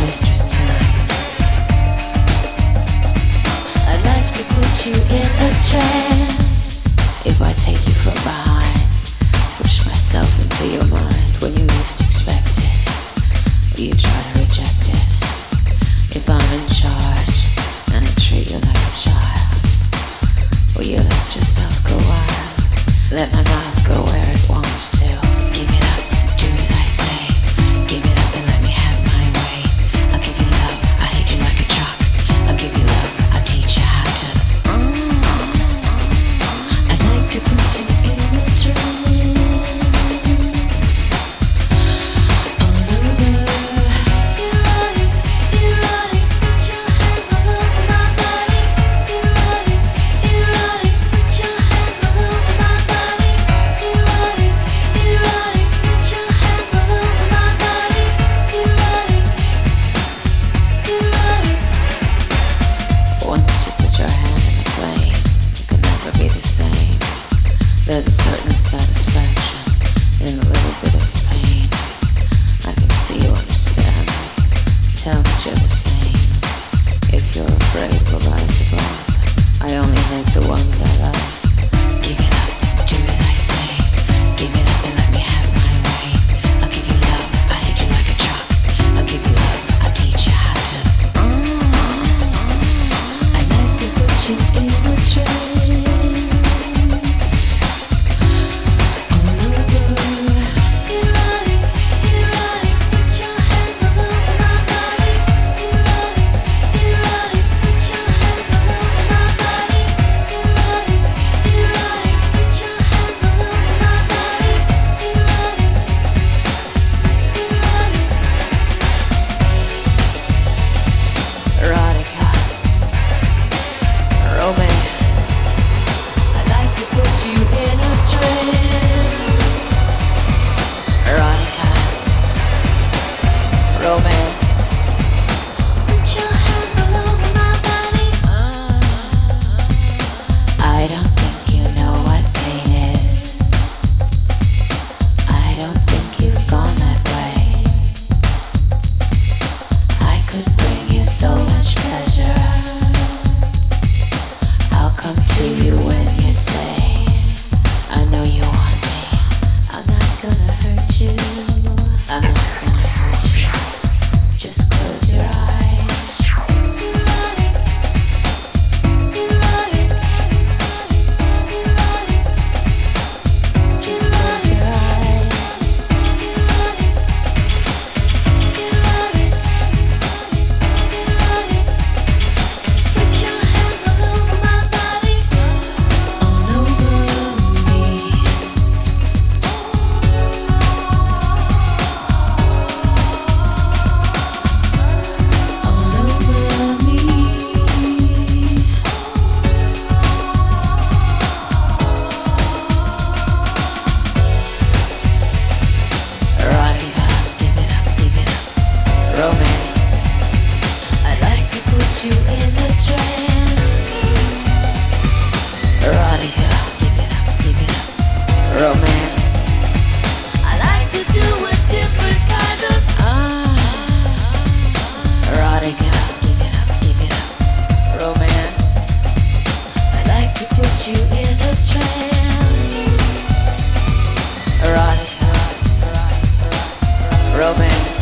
mistress tonight. I'd like to put you in a trance. If I take you from behind, push myself into your mind when you least expect it, you try to reject it. If I'm in charge and I treat you like a child, will you let yourself go wild? Let my mouth go where it wants to. Give it up, do as I say. Give it up and let me have my way. I'll give you love, I'll hit you like a truck. I'll give you love, I'll teach you how to. I'd like to put you in a trance. There's a certain satisfaction in a little bit of pain. I can see you understand me. Tell me you're the same. If you're afraid we'll rise above, I only hate the ones I love. Give it up, do as I say. Give it up and let me have my way. I'll give you love, I'll hit you like a truck. I'll give you love, I'll teach you how to. I'd like to put you in a trance. Romance.